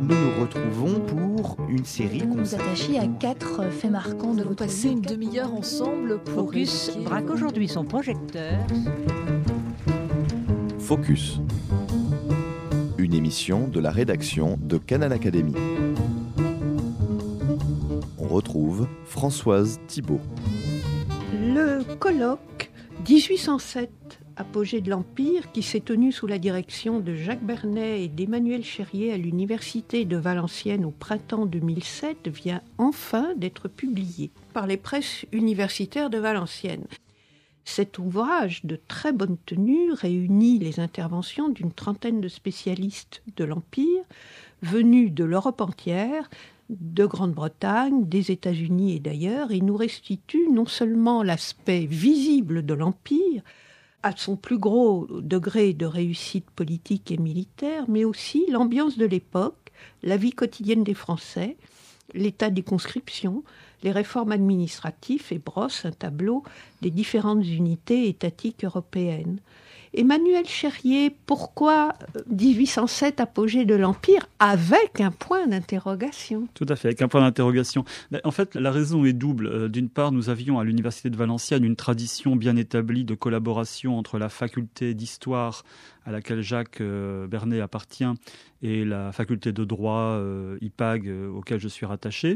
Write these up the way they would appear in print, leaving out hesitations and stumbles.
nous nous retrouvons pour une série Vous nous attachez à 4 faits marquants de Vous votre passez vie. une demi-heure ensemble pour Focus évoquer braque aujourd'hui son projecteur. Focus, une émission de la rédaction de Canal Academy. On retrouve Françoise Thibault. Le colloque 1807, apogée de l'Empire, qui s'est tenu sous la direction de Jacques Bernet et d'Emmanuel Cherrier à l'Université de Valenciennes au printemps 2007, vient enfin d'être publié par les presses universitaires de Valenciennes. Cet ouvrage de très bonne tenue réunit les interventions d'une trentaine de spécialistes de l'Empire, venus de l'Europe entière, de Grande-Bretagne, des États-Unis et d'ailleurs, et nous restitue non seulement l'aspect visible de l'Empire, à son plus gros degré de réussite politique et militaire, mais aussi l'ambiance de l'époque, la vie quotidienne des Français, l'état des conscriptions, les réformes administratives et brosse un tableau des différentes unités étatiques européennes. Emmanuel Cherrier, pourquoi 1807, apogée de l'Empire, avec un point d'interrogation? Tout à fait, avec un point d'interrogation. En fait, la raison est double. D'une part, nous avions à l'Université de Valenciennes une tradition bien établie de collaboration entre la faculté d'histoire à laquelle Jacques Bernet appartient et la faculté de droit IPAG auquel je suis rattaché.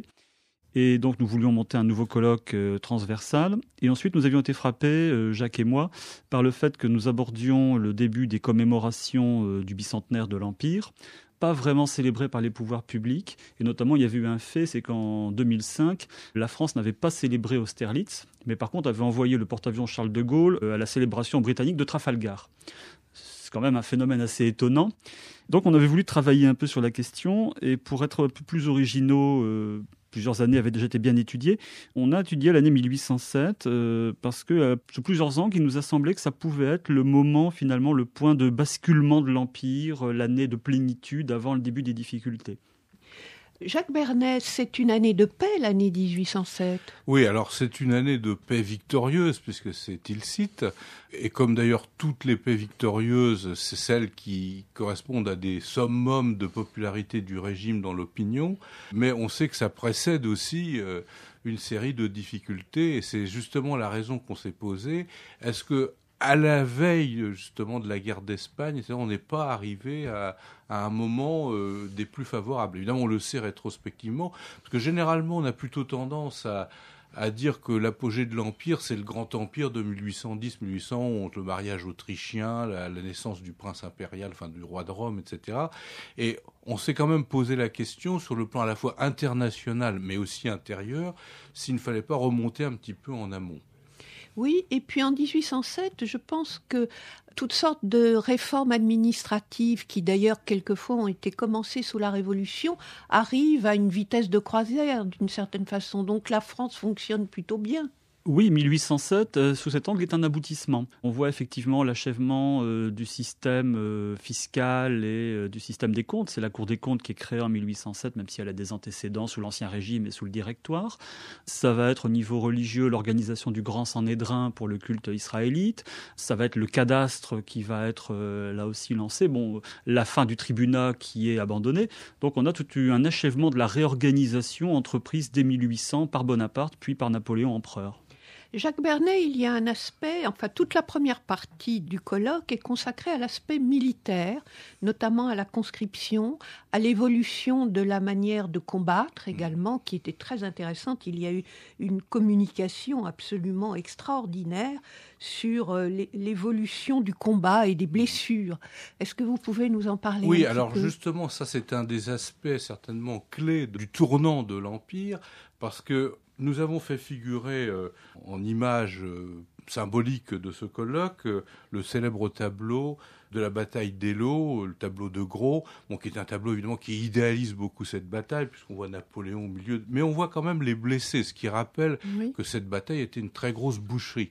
Et donc, nous voulions monter un nouveau colloque transversal. Et ensuite, nous avions été frappés, Jacques et moi, par le fait que nous abordions le début des commémorations du bicentenaire de l'Empire, pas vraiment célébré par les pouvoirs publics. Et notamment, il y avait eu un fait, c'est qu'en 2005, la France n'avait pas célébré Austerlitz, mais par contre avait envoyé le porte-avions Charles de Gaulle à la célébration britannique de Trafalgar. C'est quand même un phénomène assez étonnant. Donc, on avait voulu travailler un peu sur la question. Et pour être un peu plus originaux, plusieurs années avaient déjà été bien étudiées. On a étudié l'année 1807 parce que sur plusieurs angles, il nous a semblé que ça pouvait être le moment, finalement, le point de basculement de l'Empire, l'année de plénitude avant le début des difficultés. Jacques Bernet, c'est une année de paix, l'année 1807. Oui, alors c'est une année de paix victorieuse, puisque c'est Tilsit. Et comme d'ailleurs toutes les paix victorieuses, c'est celles qui correspondent à des summums de popularité du régime dans l'opinion. Mais on sait que ça précède aussi une série de difficultés. Et c'est justement la raison qu'on s'est posée. Est-ce que à la veille justement de la guerre d'Espagne, on n'est pas arrivé à un moment des plus favorables. Évidemment, on le sait rétrospectivement, parce que généralement, on a plutôt tendance à dire que l'apogée de l'Empire, c'est le grand empire de 1810-1811, le mariage autrichien, la naissance du prince impérial, enfin du roi de Rome, etc. Et on s'est quand même posé la question, sur le plan à la fois international, mais aussi intérieur, s'il ne fallait pas remonter un petit peu en amont. Oui, et puis en 1807, je pense que toutes sortes de réformes administratives, qui d'ailleurs quelquefois ont été commencées sous la Révolution, arrivent à une vitesse de croisière d'une certaine façon. Donc la France fonctionne plutôt bien. Oui, 1807, sous cet angle, est un aboutissement. On voit effectivement l'achèvement du système fiscal et du système des comptes. C'est la Cour des comptes qui est créée en 1807, même si elle a des antécédents sous l'Ancien Régime et sous le Directoire. Ça va être au niveau religieux l'organisation du Grand Sanhédrin pour le culte israélite. Ça va être le cadastre qui va être là aussi lancé. Bon, la fin du tribunat qui est abandonné. Donc on a tout un achèvement de la réorganisation entreprise dès 1800 par Bonaparte, puis par Napoléon empereur. Jacques Bernet, il y a un aspect, enfin toute la première partie du colloque est consacrée à l'aspect militaire, notamment à la conscription, à l'évolution de la manière de combattre également, qui était très intéressante. Il y a eu une communication absolument extraordinaire sur l'évolution du combat et des blessures. Est-ce que vous pouvez nous en parler un petit peu ? Oui, alors justement, ça c'est un des aspects certainement clés du tournant de l'Empire, parce que nous avons fait figurer en image symbolique de ce colloque le célèbre tableau de la bataille d'Eylau, le tableau de Gros, qui est un tableau évidemment qui idéalise beaucoup cette bataille, puisqu'on voit Napoléon au milieu, mais on voit quand même les blessés, ce qui rappelle que cette bataille était une très grosse boucherie.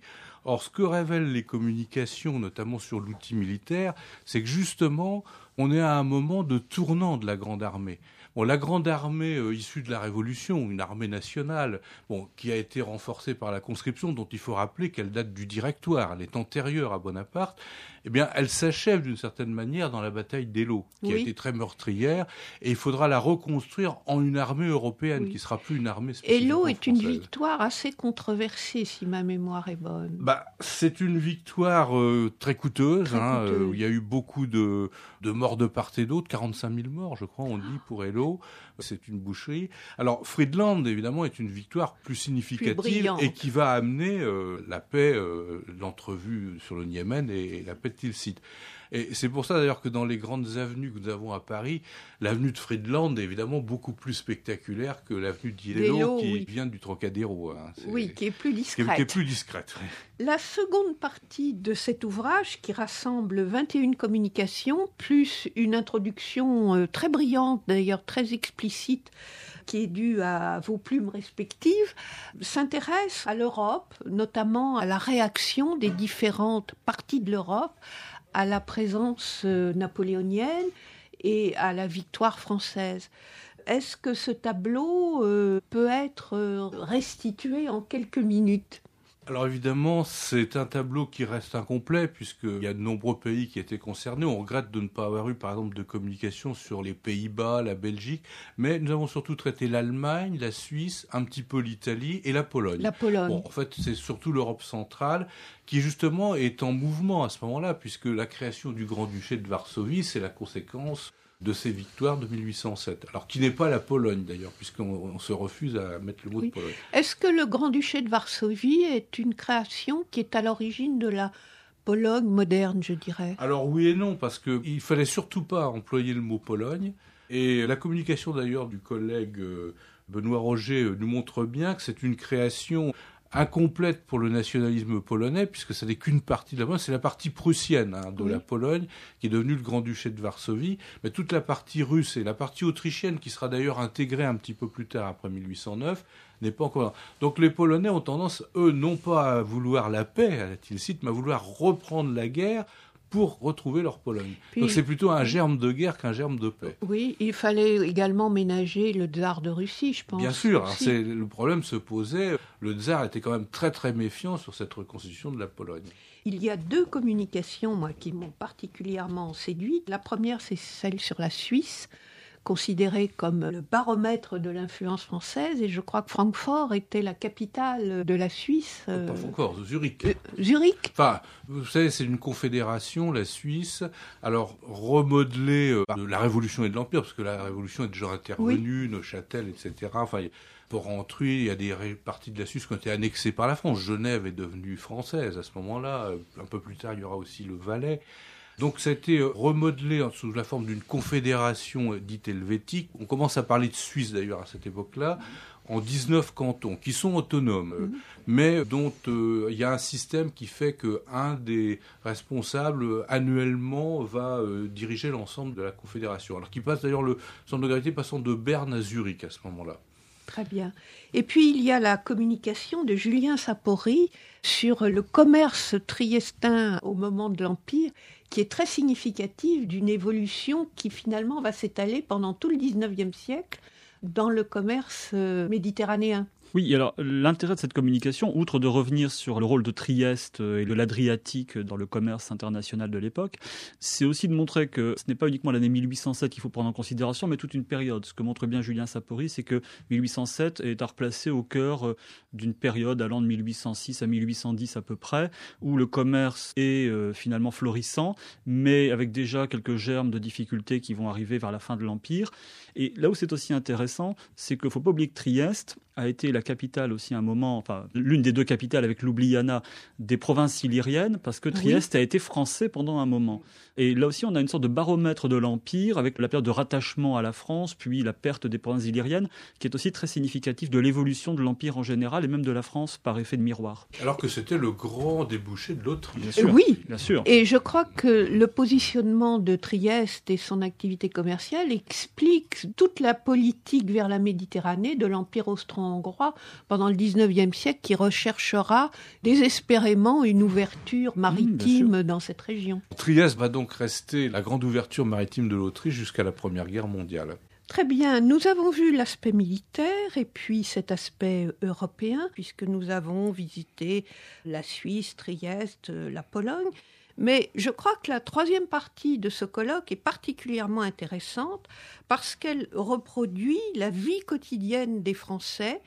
Or, ce que révèlent les communications, notamment sur l'outil militaire, c'est que justement, on est à un moment de tournant de la Grande Armée. Bon, la Grande Armée issue de la Révolution, une armée nationale, qui a été renforcée par la conscription, dont il faut rappeler qu'elle date du Directoire, elle est antérieure à Bonaparte, eh bien, elle s'achève d'une certaine manière dans la bataille d'Eylau, qui a été très meurtrière, et il faudra la reconstruire en une armée européenne, qui sera plus une armée spécifiquement française. Eylau est une victoire assez controversée, si ma mémoire est bonne. C'est une victoire très coûteuse, où il y a eu beaucoup de morts de part et d'autre, 45 000 morts, je crois, on dit, pour Eylau. C'est une boucherie. Alors, Friedland, évidemment, est une victoire plus significative et qui va amener la paix, l'entrevue sur le Niémen et la paix de Tilsit. Et c'est pour ça d'ailleurs que dans les grandes avenues que nous avons à Paris, l'avenue de Friedland est évidemment beaucoup plus spectaculaire que l'avenue d'Eylau qui vient du Trocadéro. Qui est plus discrète. Qui est plus discrète. La seconde partie de cet ouvrage, qui rassemble 21 communications, plus une introduction très brillante, d'ailleurs très explicite, qui est due à vos plumes respectives, s'intéresse à l'Europe, notamment à la réaction des différentes parties de l'Europe à la présence napoléonienne et à la victoire française. Est-ce que ce tableau peut être restitué en quelques minutes ? Alors évidemment, c'est un tableau qui reste incomplet puisqu'il y a de nombreux pays qui étaient concernés. On regrette de ne pas avoir eu, par exemple, de communication sur les Pays-Bas, la Belgique, mais nous avons surtout traité l'Allemagne, la Suisse, un petit peu l'Italie et la Pologne. En fait, c'est surtout l'Europe centrale qui, justement, est en mouvement à ce moment-là, puisque la création du Grand-Duché de Varsovie, c'est la conséquence de ces victoires de 1807. Alors, qui n'est pas la Pologne, d'ailleurs, puisqu'on se refuse à mettre le mot de Pologne. Est-ce que le Grand-Duché de Varsovie est une création qui est à l'origine de la Pologne moderne, je dirais ? Alors, oui et non, parce qu'il ne fallait surtout pas employer le mot Pologne. Et la communication, d'ailleurs, du collègue Benoît Roger nous montre bien que c'est une création incomplète pour le nationalisme polonais, puisque ça n'est qu'une partie de la Pologne, c'est la partie prussienne de la Pologne, qui est devenue le Grand-Duché de Varsovie, mais toute la partie russe et la partie autrichienne, qui sera d'ailleurs intégrée un petit peu plus tard, après 1809, n'est pas encore là. Donc les Polonais ont tendance, eux, non pas à vouloir la paix à la Tilsit, mais à vouloir reprendre la guerre pour retrouver leur Pologne. Donc c'est plutôt un germe de guerre qu'un germe de paix. Oui, il fallait également ménager le tsar de Russie, je pense. Bien sûr, le problème se posait, le tsar était quand même très très méfiant sur cette reconstitution de la Pologne. Il y a deux communications, moi, qui m'ont particulièrement séduite. La première, c'est celle sur la Suisse, considérée comme le baromètre de l'influence française, et je crois que Francfort était la capitale de la Suisse. Pas Francfort, Zurich. Zurich ? Enfin, vous savez, c'est une confédération, la Suisse, alors remodelée de la Révolution et de l'Empire, parce que la Révolution est déjà intervenue, Neuchâtel, etc. Enfin, Port-Rentruy, il y a des parties de la Suisse qui ont été annexées par la France. Genève est devenue française à ce moment-là. Un peu plus tard, il y aura aussi le Valais. Donc ça a été remodelé sous la forme d'une confédération dite helvétique. On commence à parler de Suisse d'ailleurs à cette époque-là, en 19 cantons qui sont autonomes, mais dont il y a un système qui fait qu'un des responsables annuellement va diriger l'ensemble de la confédération. Alors qui passe d'ailleurs, le centre de gravité passant de Berne à Zurich à ce moment-là. Très bien. Et puis, il y a la communication de Julien Sapori sur le commerce triestin au moment de l'Empire, qui est très significative d'une évolution qui finalement va s'étaler pendant tout le XIXe siècle dans le commerce méditerranéen. Oui, alors l'intérêt de cette communication, outre de revenir sur le rôle de Trieste et de l'Adriatique dans le commerce international de l'époque, c'est aussi de montrer que ce n'est pas uniquement l'année 1807 qu'il faut prendre en considération, mais toute une période. Ce que montre bien Julien Sapori, c'est que 1807 est à replacer au cœur d'une période allant de 1806 à 1810 à peu près, où le commerce est finalement florissant, mais avec déjà quelques germes de difficultés qui vont arriver vers la fin de l'Empire. Et là où c'est aussi intéressant, c'est qu'il ne faut pas oublier que Trieste a été la capitale aussi à un moment, enfin l'une des deux capitales avec Ljubljana des provinces illyriennes, parce que Trieste a été français pendant un moment. Et là aussi, on a une sorte de baromètre de l'Empire, avec la période de rattachement à la France, puis la perte des provinces illyriennes, qui est aussi très significative de l'évolution de l'Empire en général, et même de la France par effet de miroir. Alors que c'était le grand débouché de l'Autriche. Bien sûr, oui, bien sûr. Et je crois que le positionnement de Trieste et son activité commerciale explique toute la politique vers la Méditerranée de l'Empire austro-hongrois gouvernement hongrois pendant le 19e siècle qui recherchera désespérément une ouverture maritime dans cette région. Trieste va donc rester la grande ouverture maritime de l'Autriche jusqu'à la Première Guerre mondiale. Très bien, nous avons vu l'aspect militaire et puis cet aspect européen, puisque nous avons visité la Suisse, Trieste, la Pologne. Mais je crois que la troisième partie de ce colloque est particulièrement intéressante parce qu'elle reproduit la vie quotidienne des Français,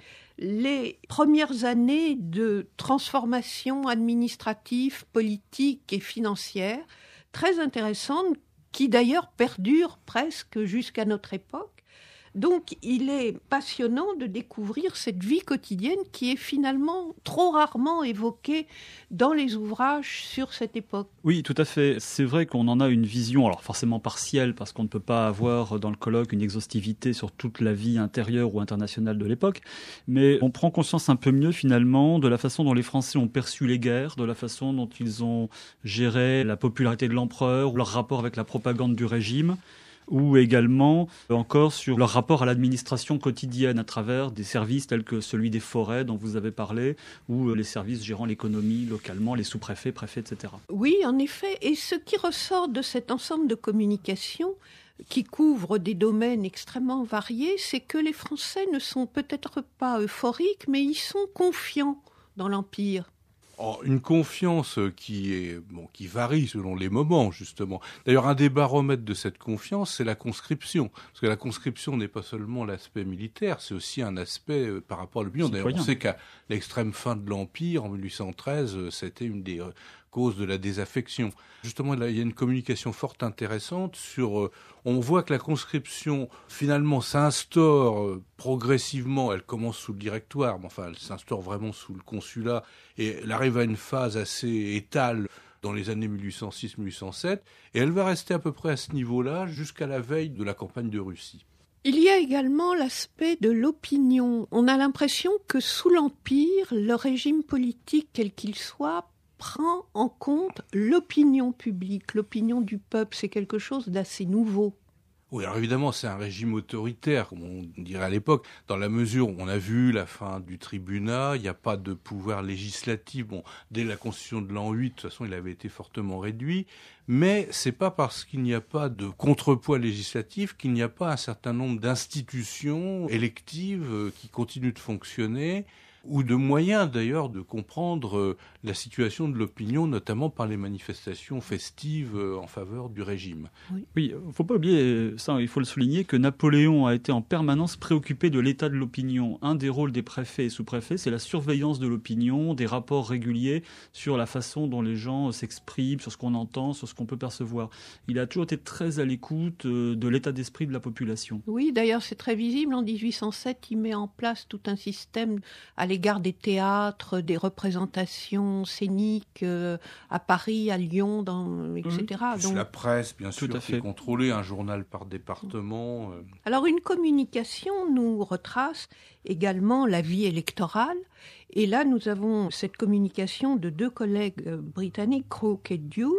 les premières années de transformation administrative, politique et financière, très intéressantes, qui d'ailleurs perdure presque jusqu'à notre époque. Donc il est passionnant de découvrir cette vie quotidienne qui est finalement trop rarement évoquée dans les ouvrages sur cette époque. Oui, tout à fait. C'est vrai qu'on en a une vision, alors forcément partielle, parce qu'on ne peut pas avoir dans le colloque une exhaustivité sur toute la vie intérieure ou internationale de l'époque, mais on prend conscience un peu mieux finalement de la façon dont les Français ont perçu les guerres, de la façon dont ils ont géré la popularité de l'empereur, ou leur rapport avec la propagande du régime, ou également encore sur leur rapport à l'administration quotidienne à travers des services tels que celui des forêts dont vous avez parlé, ou les services gérant l'économie localement, les sous-préfets, préfets, etc. Oui, en effet, et ce qui ressort de cet ensemble de communications qui couvre des domaines extrêmement variés, c'est que les Français ne sont peut-être pas euphoriques, mais ils sont confiants dans l'Empire. Une confiance qui varie selon les moments, justement. D'ailleurs, un des baromètres de cette confiance, c'est la conscription. Parce que la conscription n'est pas seulement l'aspect militaire, c'est aussi un aspect par rapport à l'opinion. D'ailleurs, on sait qu'à l'extrême fin de l'Empire, en 1813, c'était une des causes de la désaffection. Justement, là, il y a une communication forte intéressante sur... on voit que la conscription, finalement, s'instaure progressivement. Elle commence sous le directoire, mais enfin, elle s'instaure vraiment sous le consulat. Et elle arrive à une phase assez étale dans les années 1806-1807. Et elle va rester à peu près à ce niveau-là jusqu'à la veille de la campagne de Russie. Il y a également l'aspect de l'opinion. On a l'impression que sous l'Empire, le régime politique, quel qu'il soit, prend en compte l'opinion publique, l'opinion du peuple. C'est quelque chose d'assez nouveau. Oui, alors évidemment, c'est un régime autoritaire, comme on dirait à l'époque, dans la mesure où on a vu la fin du tribunat, il n'y a pas de pouvoir législatif. Bon, dès la constitution de l'an 8, de toute façon, il avait été fortement réduit. Mais c'est pas parce qu'il n'y a pas de contrepoids législatif qu'il n'y a pas un certain nombre d'institutions électives qui continuent de fonctionner, ou de moyens d'ailleurs de comprendre la situation de l'opinion, notamment par les manifestations festives en faveur du régime. Oui, il ne faut pas oublier, ça, il faut le souligner, que Napoléon a été en permanence préoccupé de l'état de l'opinion. Un des rôles des préfets et sous-préfets, c'est la surveillance de l'opinion, des rapports réguliers sur la façon dont les gens s'expriment, sur ce qu'on entend, sur ce qu'on peut percevoir. Il a toujours été très à l'écoute de l'état d'esprit de la population. Oui, d'ailleurs, c'est très visible. En 1807, il met en place tout un système à l'égard des théâtres, des représentations scéniques à Paris, à Lyon, etc. Donc, la presse, bien sûr, qui est contrôlée, un journal par département. Alors, une communication nous retrace également la vie électorale. Et là, nous avons cette communication de deux collègues britanniques, Crook et Dune.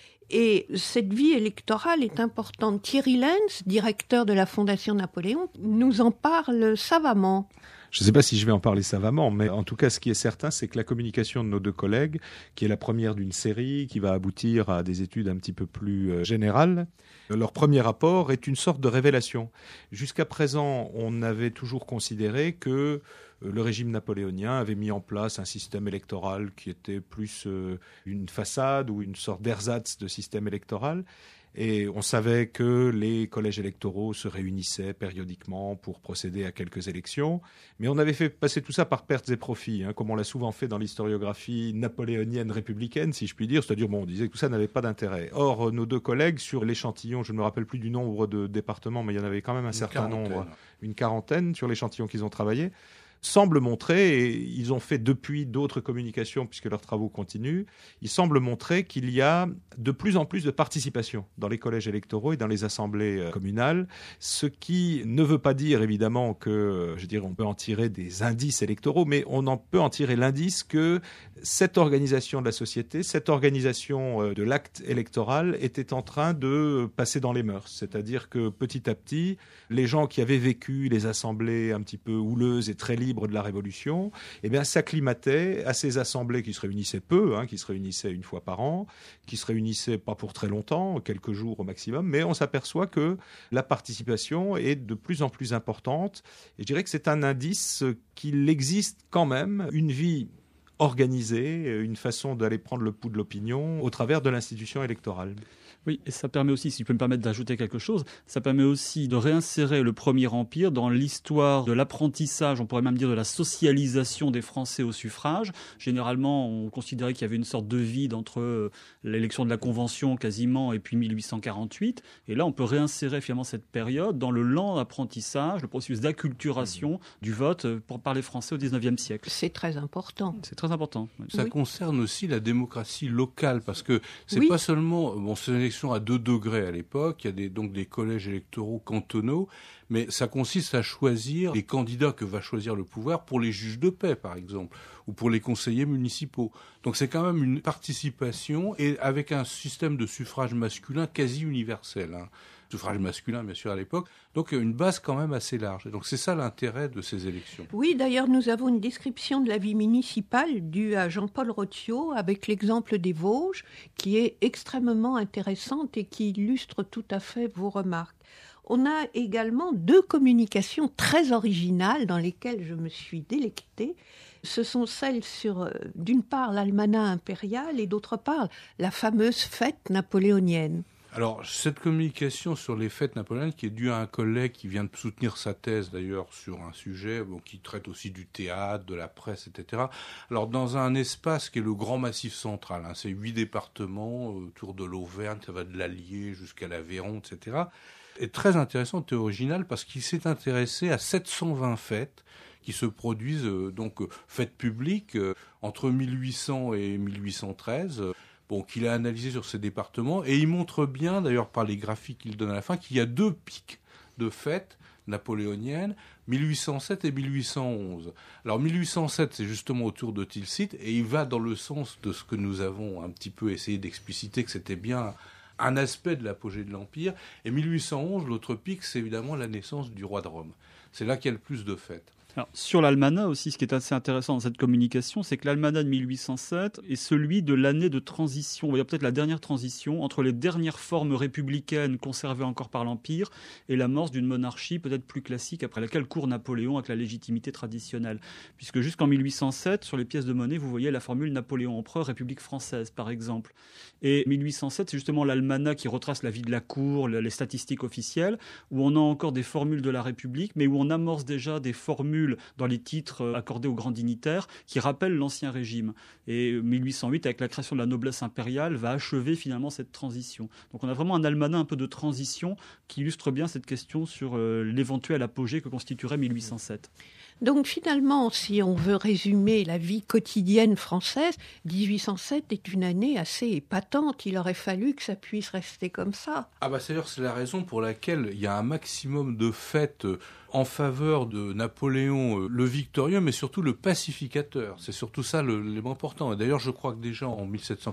Et cette vie électorale est importante. Thierry Lenz, directeur de la Fondation Napoléon, nous en parle savamment. Je ne sais pas si je vais en parler savamment, mais en tout cas, ce qui est certain, c'est que la communication de nos deux collègues, qui est la première d'une série, qui va aboutir à des études un petit peu plus générales, leur premier rapport est une sorte de révélation. Jusqu'à présent, on avait toujours considéré que le régime napoléonien avait mis en place un système électoral qui était plus une façade ou une sorte d'ersatz de système électoral. Et on savait que les collèges électoraux se réunissaient périodiquement pour procéder à quelques élections. Mais on avait fait passer tout ça par pertes et profits, comme on l'a souvent fait dans l'historiographie napoléonienne républicaine, si je puis dire. C'est-à-dire, on disait que tout ça n'avait pas d'intérêt. Or, nos deux collègues, sur l'échantillon, je ne me rappelle plus du nombre de départements, mais il y en avait quand même un certain nombre, une quarantaine sur l'échantillon qu'ils ont travaillé, semble montrer, et ils ont fait depuis d'autres communications puisque leurs travaux continuent, ils semblent montrer qu'il y a de plus en plus de participation dans les collèges électoraux et dans les assemblées communales, ce qui ne veut pas dire évidemment que, on peut en tirer des indices électoraux, mais on en peut en tirer l'indice que cette organisation de la société, cette organisation de l'acte électoral était en train de passer dans les mœurs. C'est-à-dire que petit à petit, les gens qui avaient vécu les assemblées un petit peu houleuses et très libres fibres de la Révolution, s'acclimatait à ces assemblées qui se réunissaient peu, qui se réunissaient une fois par an, qui se réunissaient pas pour très longtemps, quelques jours au maximum, mais on s'aperçoit que la participation est de plus en plus importante. Et je dirais que c'est un indice qu'il existe quand même une vie organisée, une façon d'aller prendre le pouls de l'opinion au travers de l'institution électorale. Oui, et ça permet aussi, si je peux me permettre d'ajouter quelque chose, ça permet aussi de réinsérer le Premier Empire dans l'histoire de l'apprentissage, on pourrait même dire de la socialisation des Français au suffrage. Généralement, on considérait qu'il y avait une sorte de vide entre l'élection de la Convention quasiment et puis 1848. Et là, on peut réinsérer finalement cette période dans le lent apprentissage, le processus d'acculturation du vote par les Français au XIXe siècle. C'est très important. C'est très important. Oui. Ça concerne aussi la démocratie locale, parce que c'est pas seulement... c'est une élection à 2 degrés à l'époque, il y a donc des collèges électoraux cantonaux, mais ça consiste à choisir les candidats que va choisir le pouvoir pour les juges de paix, par exemple, ou pour les conseillers municipaux. Donc c'est quand même une participation, et avec un système de suffrage masculin quasi universel. Suffrage masculin, bien sûr, à l'époque. Donc, une base quand même assez large. Et donc, c'est ça l'intérêt de ces élections. Oui, d'ailleurs, nous avons une description de la vie municipale due à Jean-Paul Rothiau, avec l'exemple des Vosges, qui est extrêmement intéressante et qui illustre tout à fait vos remarques. On a également 2 communications très originales dans lesquelles je me suis délectée. Ce sont celles sur, d'une part, l'almanach impérial et d'autre part, la fameuse fête napoléonienne. Alors, cette communication sur les fêtes napoléoniennes, qui est due à un collègue qui vient de soutenir sa thèse, d'ailleurs, sur un sujet qui traite aussi du théâtre, de la presse, etc. Alors, dans un espace qui est le Grand Massif central, c'est 8 départements autour de l'Auvergne, ça va de l'Allier jusqu'à l'Aveyron, etc. est très intéressante et originale parce qu'il s'est intéressé à 720 fêtes qui se produisent, fêtes publiques, entre 1800 et 1813, qu'il a analysé sur ces départements. Et il montre bien, d'ailleurs par les graphiques qu'il donne à la fin, qu'il y a 2 pics de fêtes napoléoniennes, 1807 et 1811. Alors 1807, c'est justement autour de Tilsit, et il va dans le sens de ce que nous avons un petit peu essayé d'expliciter, que c'était bien un aspect de l'apogée de l'Empire. Et 1811, l'autre pic, c'est évidemment la naissance du roi de Rome. C'est là qu'il y a le plus de fêtes. Alors, sur l'almanach aussi, ce qui est assez intéressant dans cette communication, c'est que l'almanach de 1807 est celui de l'année de transition, on va dire peut-être la dernière transition, entre les dernières formes républicaines conservées encore par l'Empire et l'amorce d'une monarchie peut-être plus classique après laquelle court Napoléon avec la légitimité traditionnelle. Puisque jusqu'en 1807, sur les pièces de monnaie, vous voyez la formule Napoléon empereur, République française par exemple. Et 1807, c'est justement l'almanach qui retrace la vie de la cour, les statistiques officielles, où on a encore des formules de la République, mais où on amorce déjà des formules dans les titres accordés aux grands dignitaires qui rappellent l'ancien régime. Et 1808, avec la création de la noblesse impériale, va achever finalement cette transition. Donc on a vraiment un almanach un peu de transition qui illustre bien cette question sur l'éventuel apogée que constituerait 1807. Donc finalement, si on veut résumer la vie quotidienne française, 1807 est une année assez épatante. Il aurait fallu que ça puisse rester comme ça. C'est-à-dire, c'est la raison pour laquelle il y a un maximum de fêtes en faveur de Napoléon le victorieux, mais surtout le pacificateur. C'est surtout ça l'élément important. Et d'ailleurs, je crois que déjà en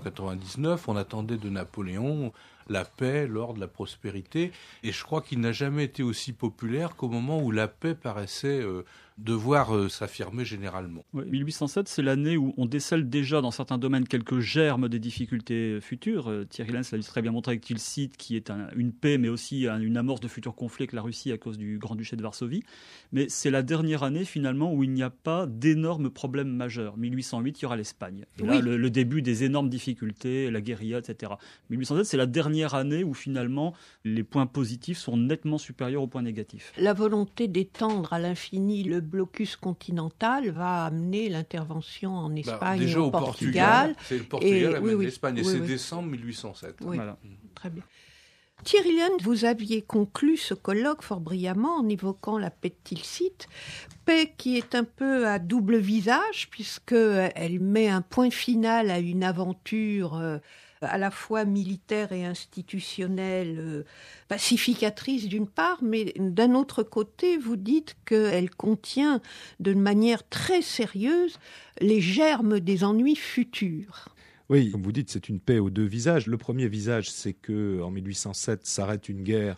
1799, on attendait de Napoléon la paix, l'ordre, la prospérité. Et je crois qu'il n'a jamais été aussi populaire qu'au moment où la paix paraissait devoir s'affirmer généralement. Oui, 1807, c'est l'année où on décèle déjà dans certains domaines quelques germes des difficultés futures. Thierry Lenz l'a très bien montré avec Tilsit, qui est une paix, mais aussi une amorce de futurs conflits avec la Russie à cause du Grand-Duché de Varsovie. Mais c'est la dernière année, finalement, où il n'y a pas d'énormes problèmes majeurs. 1808, il y aura l'Espagne. Et là, le début des énormes difficultés, la guérilla, etc. 1807, c'est la dernière année où, finalement, les points positifs sont nettement supérieurs aux points négatifs. La volonté d'étendre à l'infini le blocus continental va amener l'intervention en Espagne déjà et au Portugal. C'est le Portugal amène l'Espagne, et c'est décembre 1807. Oui, voilà. Très bien. Thierry Lenz, vous aviez conclu ce colloque fort brillamment en évoquant la paix de Tilsit, paix qui est un peu à double visage puisqu'elle met un point final à une aventure à la fois militaire et institutionnelle, pacificatrice d'une part, mais d'un autre côté, vous dites qu'elle contient de manière très sérieuse les germes des ennuis futurs. Oui, comme vous dites, c'est une paix aux 2 visages. Le premier visage, c'est qu'en 1807 s'arrête une guerre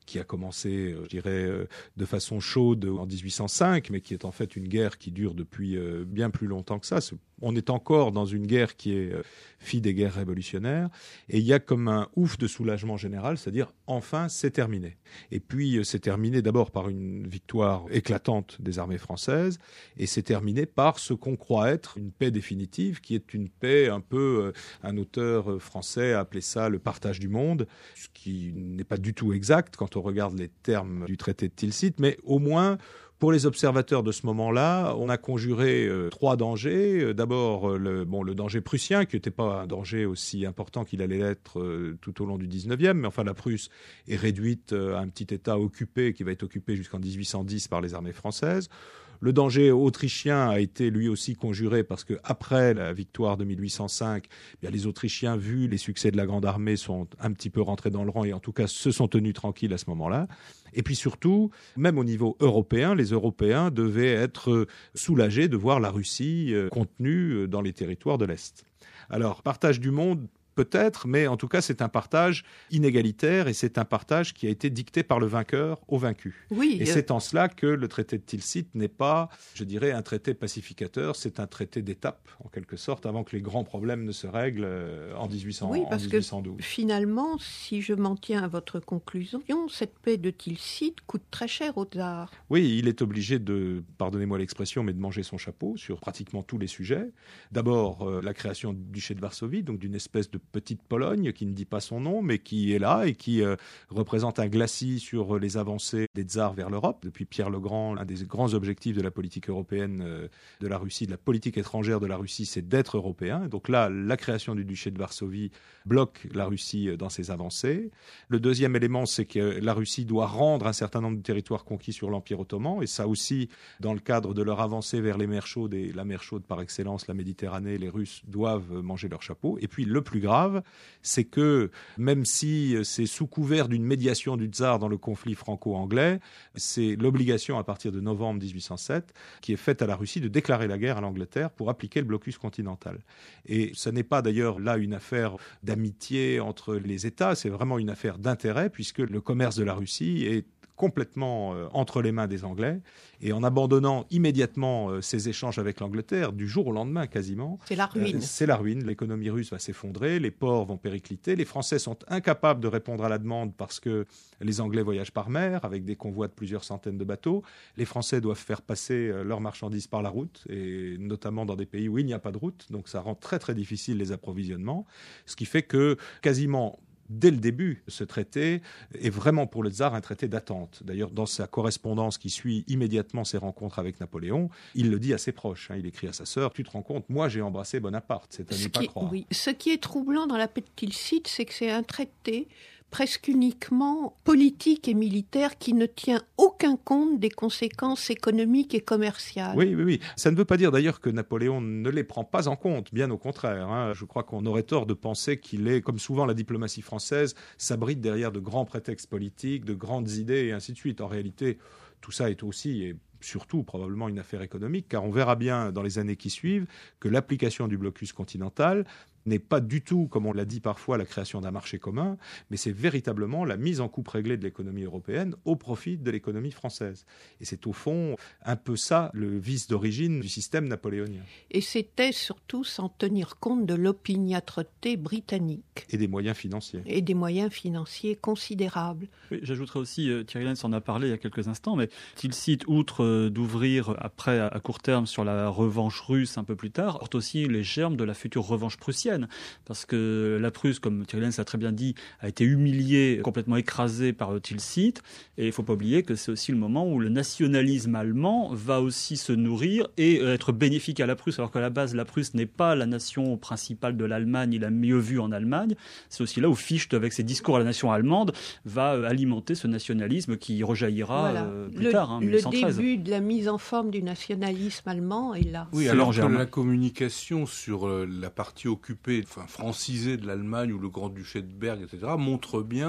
qui a commencé, je dirais, de façon chaude en 1805, mais qui est en fait une guerre qui dure depuis bien plus longtemps que ça. On est encore dans une guerre qui est fille des guerres révolutionnaires, et il y a comme un ouf de soulagement général, c'est-à-dire enfin c'est terminé. Et puis c'est terminé d'abord par une victoire éclatante des armées françaises, et c'est terminé par ce qu'on croit être une paix définitive, qui est une paix un peu, un auteur français a appelé ça le partage du monde, ce qui n'est pas du tout exact quand on regarde les termes du traité de Tilsit, mais au moins pour les observateurs de ce moment-là, on a conjuré 3 dangers. D'abord, le danger prussien, qui n'était pas un danger aussi important qu'il allait l'être tout au long du 19e, mais enfin la Prusse est réduite à un petit État occupé, qui va être occupé jusqu'en 1810 par les armées françaises. Le danger autrichien a été lui aussi conjuré parce qu'après la victoire de 1805, les Autrichiens, vu les succès de la Grande Armée, sont un petit peu rentrés dans le rang et en tout cas se sont tenus tranquilles à ce moment-là. Et puis surtout, même au niveau européen, les Européens devaient être soulagés de voir la Russie contenue dans les territoires de l'Est. Alors, partage du monde, peut-être, mais en tout cas, c'est un partage inégalitaire et c'est un partage qui a été dicté par le vainqueur au vaincu. Oui, et c'est en cela que le traité de Tilsit n'est pas, je dirais, un traité pacificateur, c'est un traité d'étape, en quelque sorte, avant que les grands problèmes ne se règlent en 1812. Oui, parce que finalement, si je m'en tiens à votre conclusion, cette paix de Tilsit coûte très cher au tsar. Oui, il est obligé de, pardonnez-moi l'expression, mais de manger son chapeau sur pratiquement tous les sujets. D'abord, la création du duché de Varsovie, donc d'une espèce de petite Pologne qui ne dit pas son nom, mais qui est là et qui représente un glacis sur les avancées des tsars vers l'Europe. Depuis Pierre le Grand, l'un des grands objectifs de la politique européenne de la Russie, de la politique étrangère de la Russie, c'est d'être européen. Donc là, la création du duché de Varsovie bloque la Russie dans ses avancées. Le deuxième élément, c'est que la Russie doit rendre un certain nombre de territoires conquis sur l'Empire ottoman, et ça aussi, dans le cadre de leur avancée vers les mers chaudes, et la mer chaude par excellence, la Méditerranée, les Russes doivent manger leur chapeau. Et puis le plus grave, c'est que même si c'est sous couvert d'une médiation du tsar dans le conflit franco-anglais, c'est l'obligation à partir de novembre 1807 qui est faite à la Russie de déclarer la guerre à l'Angleterre pour appliquer le blocus continental. Et ce n'est pas d'ailleurs là une affaire d'amitié entre les États, c'est vraiment une affaire d'intérêt puisque le commerce de la Russie est complètement entre les mains des Anglais, et en abandonnant immédiatement ces échanges avec l'Angleterre, du jour au lendemain quasiment. C'est la ruine. C'est la ruine, l'économie russe va s'effondrer, les ports vont péricliter, les Français sont incapables de répondre à la demande parce que les Anglais voyagent par mer avec des convois de plusieurs centaines de bateaux, les Français doivent faire passer leurs marchandises par la route, et notamment dans des pays où il n'y a pas de route, donc ça rend très très difficile les approvisionnements, ce qui fait que quasiment dès le début, ce traité est vraiment pour le tsar un traité d'attente. D'ailleurs, dans sa correspondance qui suit immédiatement ses rencontres avec Napoléon, il le dit à ses proches. Il écrit à sa sœur, tu te rends compte, moi j'ai embrassé Bonaparte, c'est à ne pas croire. Oui. Ce qui est troublant dans la paix de Tilsit, c'est que c'est un traité presque uniquement politique et militaire qui ne tient aucun compte des conséquences économiques et commerciales. Oui. Ça ne veut pas dire d'ailleurs que Napoléon ne les prend pas en compte, bien au contraire. Je crois qu'on aurait tort de penser qu'il est, comme souvent la diplomatie française, s'abrite derrière de grands prétextes politiques, de grandes idées et ainsi de suite. En réalité, tout ça est aussi et surtout probablement une affaire économique, car on verra bien dans les années qui suivent que l'application du blocus continental n'est pas du tout, comme on l'a dit parfois, la création d'un marché commun, mais c'est véritablement la mise en coupe réglée de l'économie européenne au profit de l'économie française. Et c'est au fond un peu ça le vice d'origine du système napoléonien. Et c'était surtout sans tenir compte de l'opiniâtreté britannique. Et des moyens financiers. Et des moyens financiers considérables. Oui, j'ajouterais aussi, Thierry Lenz en a parlé il y a quelques instants, mais Tilsit, outre d'ouvrir après à court terme sur la revanche russe un peu plus tard, porte aussi les germes de la future revanche prussienne. Parce que la Prusse, comme Thierry Lenz l'a très bien dit, a été humiliée, complètement écrasée par Tilsit. Et il ne faut pas oublier que c'est aussi le moment où le nationalisme allemand va aussi se nourrir et être bénéfique à la Prusse. Alors qu'à la base, la Prusse n'est pas la nation principale de l'Allemagne, il a mieux vu en Allemagne. C'est aussi là où Fichte, avec ses discours à la nation allemande, va alimenter ce nationalisme qui rejaillira plus tard, 1813. Le début de la mise en forme du nationalisme allemand est là. Oui, alors que la communication sur la partie occupée, francisée de l'Allemagne ou le Grand-Duché de Berg, etc., montre bien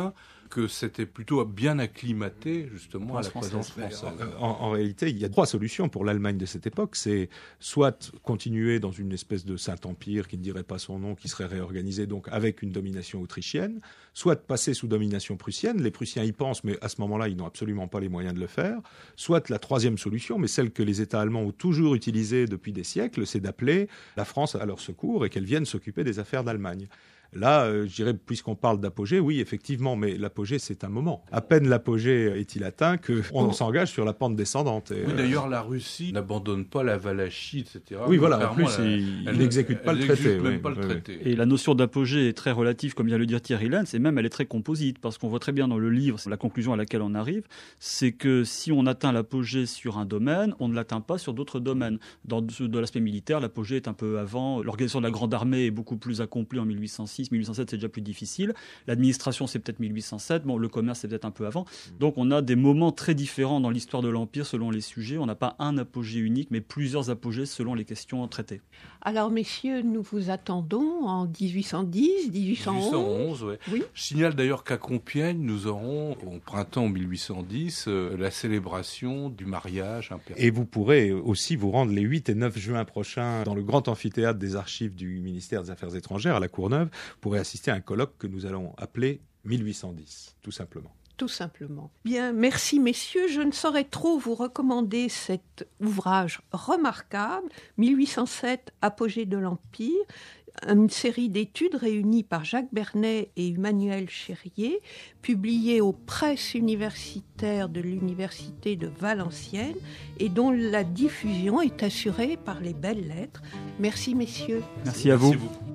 que c'était plutôt bien acclimaté justement à la présence française. En réalité, il y a 3 solutions pour l'Allemagne de cette époque. C'est soit continuer dans une espèce de Saint-Empire qui ne dirait pas son nom, qui serait réorganisé donc avec une domination autrichienne, soit passer sous domination prussienne. Les Prussiens y pensent, mais à ce moment-là, ils n'ont absolument pas les moyens de le faire. Soit la 3e solution, mais celle que les États allemands ont toujours utilisée depuis des siècles, c'est d'appeler la France à leur secours et qu'elle vienne s'occuper des affaires d'Allemagne. Là, je dirais, puisqu'on parle d'apogée, oui, effectivement, mais l'apogée, c'est un moment. À peine l'apogée est-il atteint qu'on s'engage sur la pente descendante. Oui, d'ailleurs, la Russie n'abandonne pas la Valachie, etc. Oui, voilà, en plus, elle n'exécute pas le traité. Et la notion d'apogée est très relative, comme vient de le dire Thierry Lenz, et même elle est très composite, parce qu'on voit très bien dans le livre, c'est la conclusion à laquelle on arrive, c'est que si on atteint l'apogée sur un domaine, on ne l'atteint pas sur d'autres domaines. De l'aspect militaire, l'apogée est un peu avant, l'organisation de la Grande Armée est beaucoup plus accomplie en 1806, 1807 c'est déjà plus difficile, l'administration c'est peut-être 1807, bon, le commerce c'est peut-être un peu avant, donc on a des moments très différents dans l'histoire de l'Empire selon les sujets, on n'a pas un apogée unique mais plusieurs apogées selon les questions traitées. Alors messieurs, nous vous attendons en 1810, 1811. Ouais. Oui. Je signale d'ailleurs qu'à Compiègne, nous aurons au printemps 1810 la célébration du mariage impérial. Et vous pourrez aussi vous rendre les 8 et 9 juin prochains dans le grand amphithéâtre des archives du ministère des Affaires étrangères à la Courneuve. Vous pourrez assister à un colloque que nous allons appeler 1810, tout simplement. Tout simplement. Bien, merci messieurs. Je ne saurais trop vous recommander cet ouvrage remarquable, 1807, Apogée de l'Empire, une série d'études réunies par Jacques Bernet et Emmanuel Cherrier, publiées aux presses universitaires de l'Université de Valenciennes et dont la diffusion est assurée par les Belles Lettres. Merci messieurs. Merci à vous. Merci beaucoup.